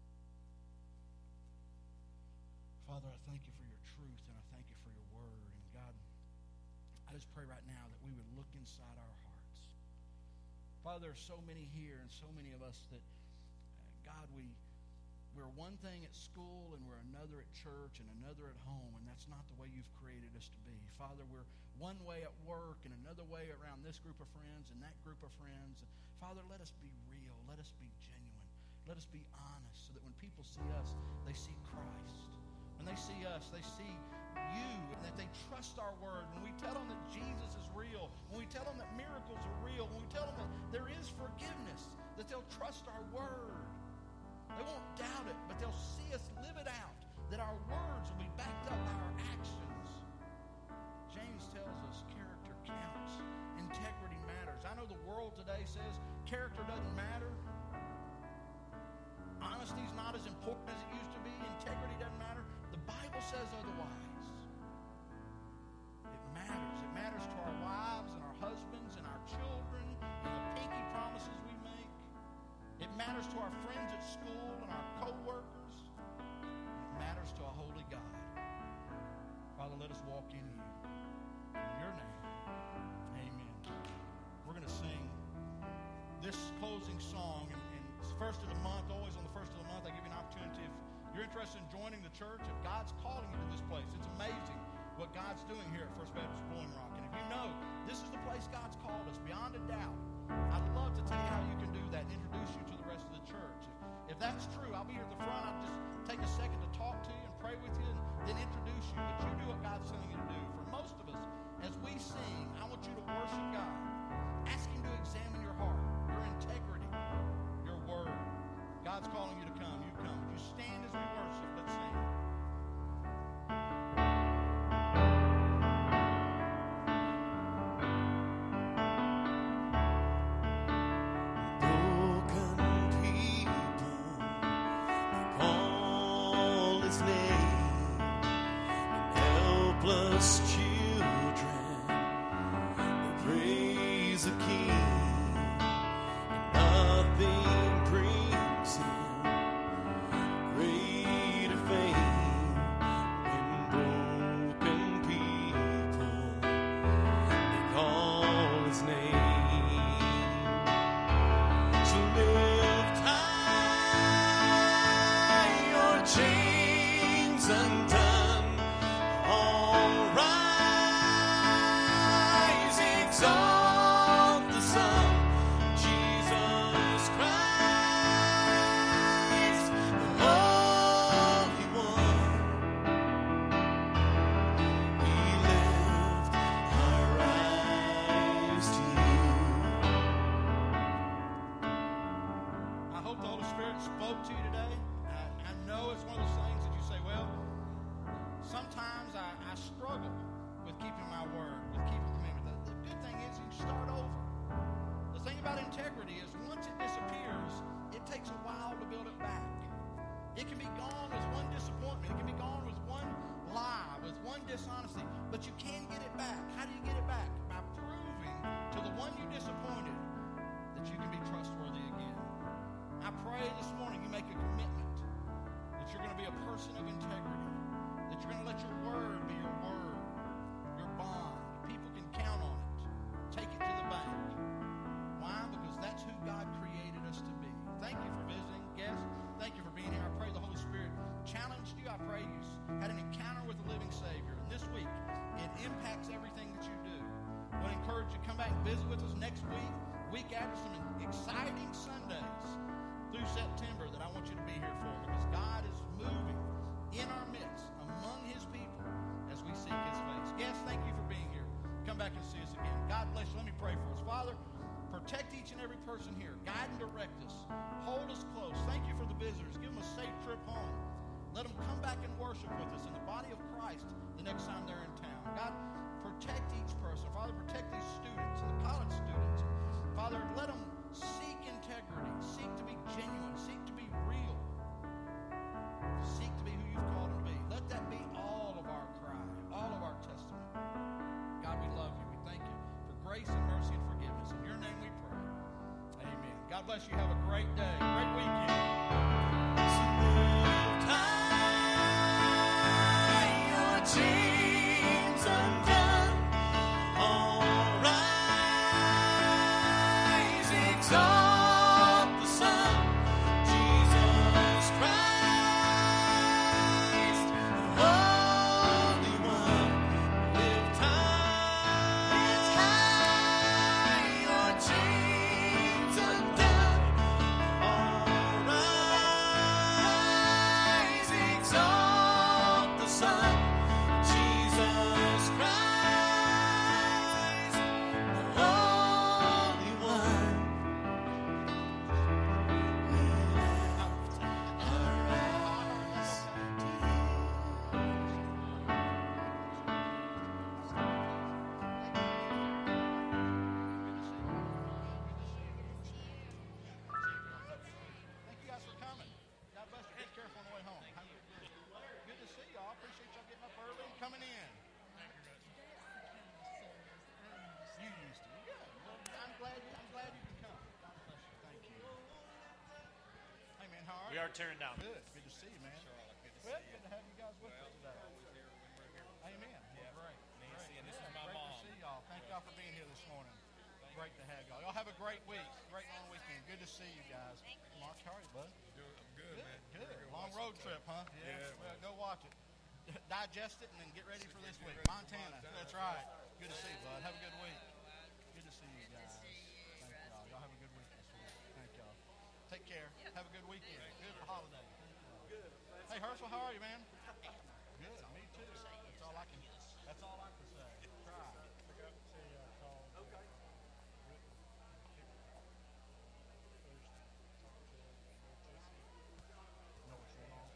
Father, I thank you for your truth, and I thank you for your word. And God, I just pray right now that we would look inside our hearts. Father, there's so many here and so many of us that, God, we're one thing at school and we're another at church and another at home, and that's not the way you've created us to be. Father, we're one way at work and another way around this group of friends and that group of friends. Father, let us be real. Let us be genuine. Let us be honest so that when people see us, they see Christ. When they see us, they see you, and that they trust our word. When we tell them that Jesus is real, when we tell them that miracles are real, when we tell them that there is forgiveness, that they'll trust our word. They won't doubt it, but they'll see us live it out, that our words will be backed up by our actions. James tells us character counts. Integrity matters. I know the world today says character doesn't matter. Honesty's not as important as it used to be. Integrity doesn't matter. The Bible says otherwise. It matters. It matters to wives and our husbands and our children and the pinky promises we make. It matters to our friends at school and our co-workers. It matters to a holy God. Father, let us walk in you. In your name, amen. We're going to sing this closing song, and it's the first of the month. Always on the first of the month, I give you an opportunity. If you're interested in joining the church, if God's calling you to this place, it's amazing what God's doing here at First Baptist Blowing Rock. And if you know this is the place God's called us, beyond a doubt, I'd love to tell you how you can do that and introduce you to the rest of the church. If that's true, I'll be here at the front. I'll just take a second to talk to you and pray with you and then introduce you. But you do what God's telling you to do. For most of us, as we sing, I want you to worship God. Ask Him to examine your heart, your integrity, your word. God's calling you to come. You come. Would you stand as we worship? Let's sing. Dishonesty, but you can get it back. How do you get it back? By proving to the one you disappointed that you can be trustworthy again. I pray this morning you make a commitment that you're going to be a person of integrity, that you're going to let your word be your word, your bond. People can count on it. Take it to the bank. Why? Because that's who God created us to be. Thank you for visiting, guests. Thank you for being here. I pray the Holy Spirit challenged you. I pray you had an encounter with the living Savior. And this week, it impacts everything that you do. I want to encourage you to come back and visit with us next week after some exciting Sundays through September that I want you to be here for, because God is moving in our midst among His people as we seek His face. Guests, thank you for being here. Come back and see us again. God bless you. Let me pray for us. Father, protect each and every person here. Guide and direct us. Hold us close. Thank you for the visitors. Give them a safe trip home. Let them come back and worship with us in the body of Christ the next time they're in town. God, protect each person. Father, protect these students and the college students. Father, let them seek integrity, seek to be genuine, seek to be real, seek to be who you've called them to be. Let that be all of our cry, all of our testimony. God, we love you. We thank you for grace and mercy and forgiveness. In your name we pray. Amen. God bless you. Have a great day, great weekend. Chains undone, all rise, exalt the Son, Jesus Christ, the Holy One. Lift high, your chains undone, all rise. our turn now. Good. Good to see you, man. Well, good to have you guys with us today. Amen. Well, great. Nancy, and this Yeah, is my great mom. to see y'all. Thank y'all for being here this morning. Great to have y'all. Y'all have a great week. Great long weekend. Good to see you guys. Mark, how are you, bud? I'm good, man. Good. Very good. Long Watch road the trip, huh? Yeah. Well, go watch it. Digest it and then get ready for this week. Montana. That's right. Good to see you, bud. Have a good week. Good to see you guys. Thank y'all. Y'all have a good week this week. Thank y'all. Take care. Have a good weekend. Good holiday. Good. Hey, Herschel, how are you, man? Good. Me too. That's all I can say. Try. Okay. Know what's going on?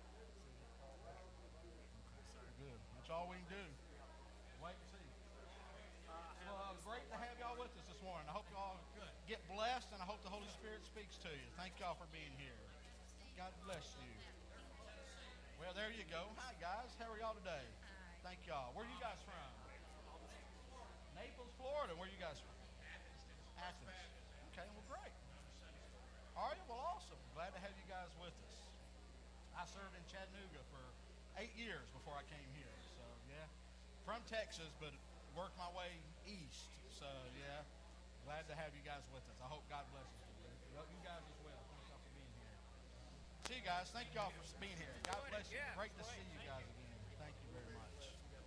Okay. Good. That's all we can do. Wait and see. Well, great to have y'all with us this morning. I hope y'all get blessed, and I hope the Holy Spirit speaks to you. Thank y'all for being here. God bless you. Well, there you go. Hi, guys. How are y'all today? Thank y'all. Where are you guys from? Naples, Florida. Where are you guys from? Athens. Okay, well, great. Are you? Well, awesome. Glad to have you guys with us. I served in Chattanooga for 8 years before I came here. So, yeah. From Texas, but worked my way east. So, yeah. Glad to have you guys with us. I hope God blesses you. You guys as well. Thank y'all for being here. See you guys. Thank y'all for being here. God bless you. Great to see you guys again. Thank you very much.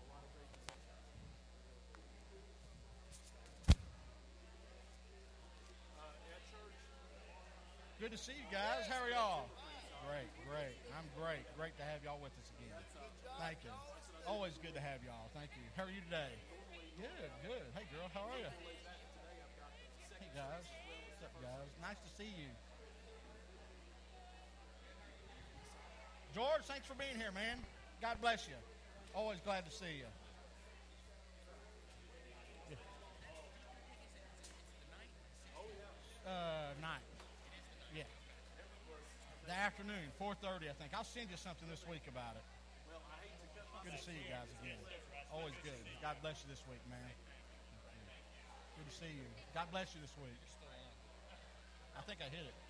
Good to see you guys. How are y'all? Great. I'm great. Great to have y'all with us again. Thank you. Always good to have y'all. Thank you. How are you today? Good. Hey, girl, how are you? Hey, guys. What's up, guys? Nice to see you. George, thanks for being here, man. God bless you. Always glad to see you. Night. Yeah. The afternoon, 4:30, I think. I'll send you something this week about it. Good to see you guys again. Always good. God bless you this week, man. Good to see you. God bless you this week. I think I hit it.